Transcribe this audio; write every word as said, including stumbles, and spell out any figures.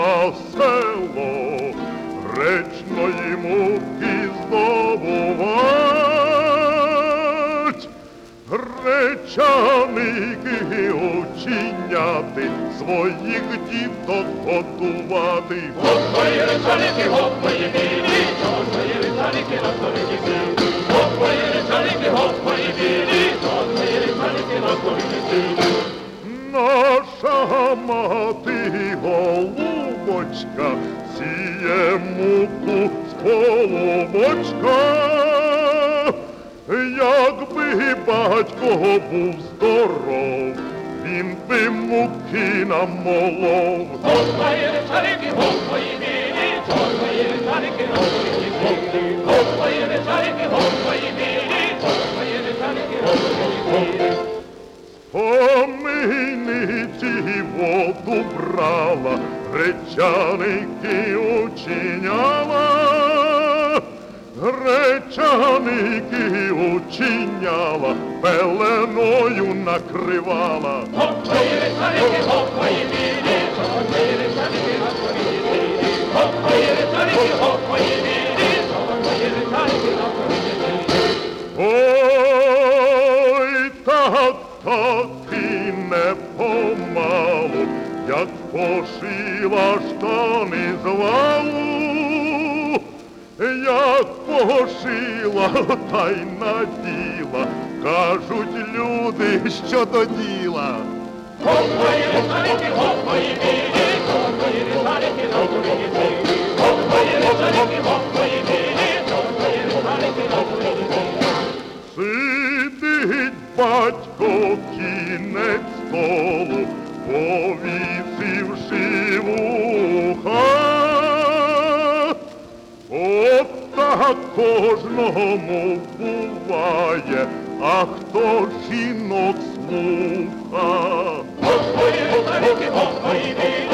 на село, речної муки здобувать, гречаники очиняти, своїх діток готувати. Гоп мої речаники, гоп мої білі, чого ж мої речаники на столиці сіли? Гоп мої речаники, гоп мої білі, чого ж мої речаники на столиці сіли? Наша мати голубочка сіє муку з полубочка. Якби батько був здоров, він би муки намолов. Гоп мої речаники, гоп мої білі, чого ж мої речаники на столиці сіли? Гоп мої речаники, гоп мої білі, чого ж мої речаники на столиці сіли? Помийниці воду брала, гречаники учиняла, гречаники учиняла, пеленою накривала. Гоп мої речаники, гоп мої білі, чого ж мої речаники на столиці сіли? Гоп мої речаники, гоп мої білі, чого ж мої речаники на столиці сіли? Ой, так, так і не помалу, як пошила штани з валу, як пошила, та й наділа, кажуть люди, що до діла. Гоп мої речаники, гоп мої білі, чого ж мої речаники на столиці сіли? Гоп мої речаники, гоп мої білі, чого ж мої речаники на столиці сіли? Сидить батько кінець столу, повісивши вуха. От так кожному буває, а хто жінок слуха. Гоп мої речаники, гоп мої білі,